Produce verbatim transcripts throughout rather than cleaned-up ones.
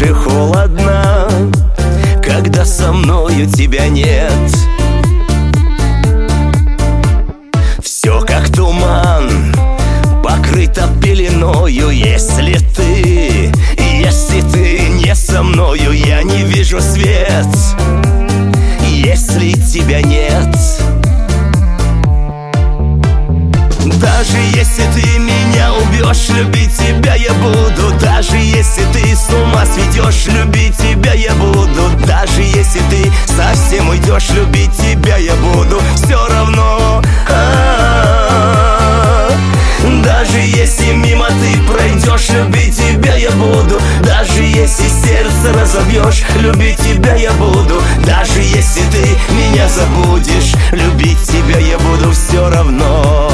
даже холодно, когда со мною тебя нет. Все как туман, покрыто пеленою. Если ты, если ты не со мною, я не вижу свет. Если тебя нет, даже если ты меня убьешь, любить тебя я буду. Даже если ты с ума сведешь, любить тебя я буду. Даже если ты совсем уйдешь, любить тебя я буду. Все равно. Даже если мимо ты пройдешь, любить тебя я буду. Даже если сердце разобьешь, любить тебя я буду. Даже если ты меня забудешь, любить тебя я буду все равно.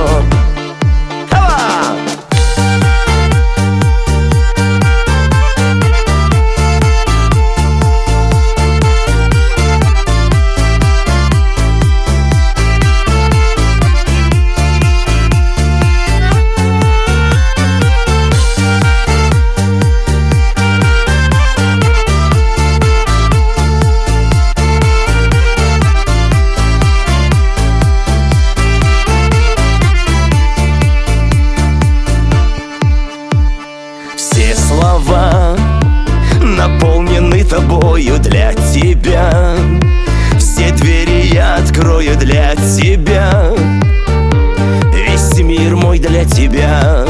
Слова наполнены тобою для тебя. Все двери я открою для тебя. Весь мир мой для тебя.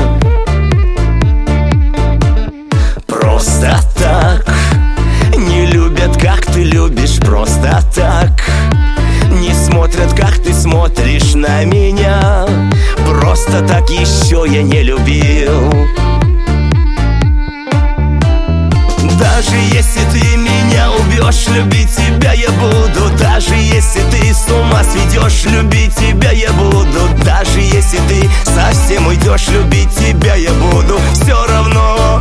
Просто так не любят, как ты любишь. Просто так не смотрят, как ты смотришь на меня. Просто так еще я не любил. Даже если ты меня убьешь, любить тебя я буду. Даже если ты с ума сведешь, любить тебя я буду. Даже если ты совсем уйдешь, любить тебя я буду. Все равно.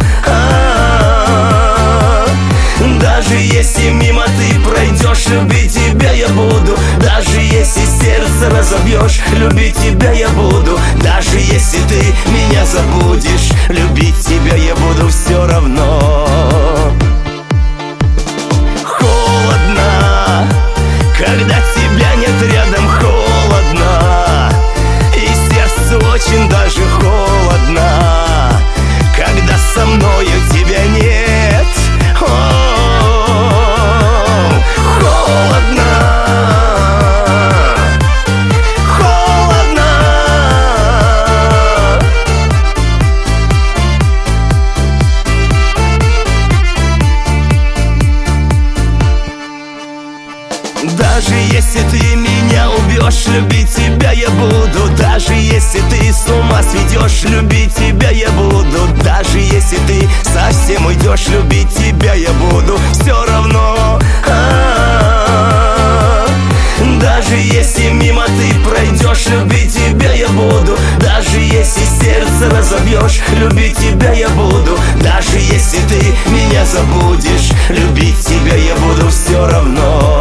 Даже если мимо ты пройдешь, любить тебя я буду. Даже если сердце разобьешь, любить тебя я буду. Даже если ты меня забудешь, любить тебя я буду все равно. Холодно, когда тебя нет рядом, холодно. И сердцу очень даже холодно, когда со мною тебя нет. Даже если ты меня убьешь, любить тебя я буду. Даже если ты с ума сведешь, любить тебя я буду. Даже если ты совсем уйдешь, любить тебя я буду все равно. Даже если мимо ты пройдешь, любить тебя я буду. Даже если сердце разобьешь, любить тебя я буду. Даже если ты меня забудешь, любить тебя я буду все равно.